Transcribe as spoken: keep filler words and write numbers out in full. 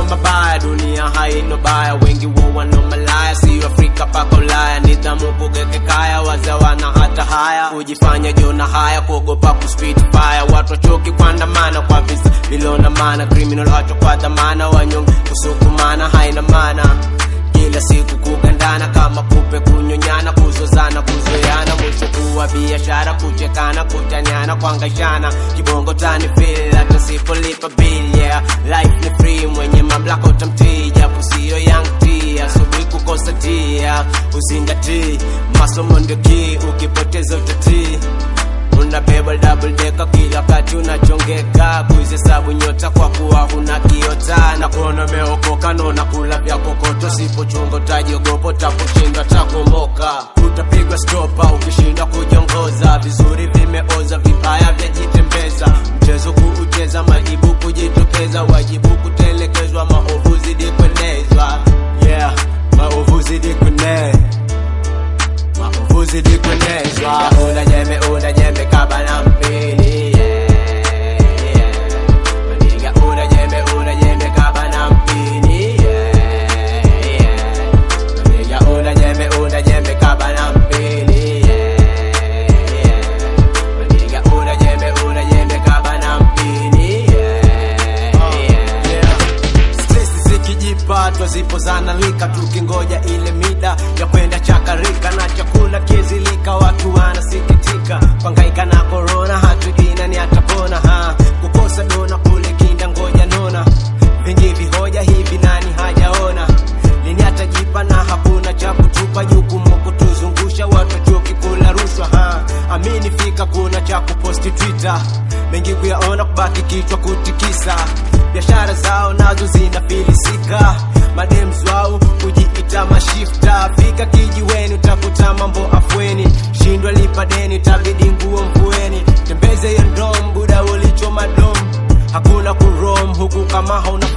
mabaya, dunia haina baya. Wengi wao wana malaya, si Afrika paka Ulaya. Nidhamu kugeke kaya, wazawana hata haya. Kujifanya jona haya, kuogopa kuspit fire. Watu wachoki kuandamana kwa visa vilona maana. Criminal watu kwa dhamana, wanyonge kusukumana haina maana. Kila siku kugandana kama kupe kunyonyana, kuzozana kuzoeana, mwisho kuwa biashara, kuchekana kutanyana kuangashana. Kibongo tani feel hata sipolipa bill, yeah. Life ni free, mwenye mamlaka utamtii, japo sio young tea. Asubuhi kukosa tia, uzingatii masomo ndio key, ukipoteza utatii. Unabeba double decker kila kati unachongeka, kuzihesabu nyota kwa kuwa huna kiota. Na kuona meokoka nona kula vya kokoto, sipo chungo tajiogopo takushinda takumoka. Utapigwa stopa ukishinda kujongoza, vizuri vimeoza vibaya vya jitembeza. Mchezo kuucheza majibu kujitokeza, wajibu kutelekezwa, maovu zidi kuenezwa. Yeah, maovu zidi kuenezwa, maovu zidi kuenezwa. Una jembe, una jembe kabana mpini, yeah, yeah. Maniga una jembe, una jembe kabana mpini, yeah, yeah. Maniga una jembe, una jembe kabana mpini, yeah, yeah. Maniga una jembe, una jembe kabana mpini, yeah, yeah. Stress zikijipa twazipo zana lika, tukingoja ile mida ya kwenda chakarika. Na chakula kizilika, watu wanasikitika, pangaika na corona, hatujina ni atapona ha. Kukosa dona kule kinda ngoja nona, vingi vihoja hivi nani hajaona. Lini atajipa na hakuna cha kutupa, jukumu kutuzungusha, watu choki kula rushwa ha. Amini fika kuna cha kuposti Twitter, mengi kuyaona kubaki kichwa kutikisa. Biashara zao nazo zinafilisika, madems wao kujiita mashifta. Fika kijiweni utakuta mambo afweni, shindwa lipa deni tabidi nguo mvueni. Tembeze hiyo ndom buda ulicho madom, hakuna kurom huku kama hauna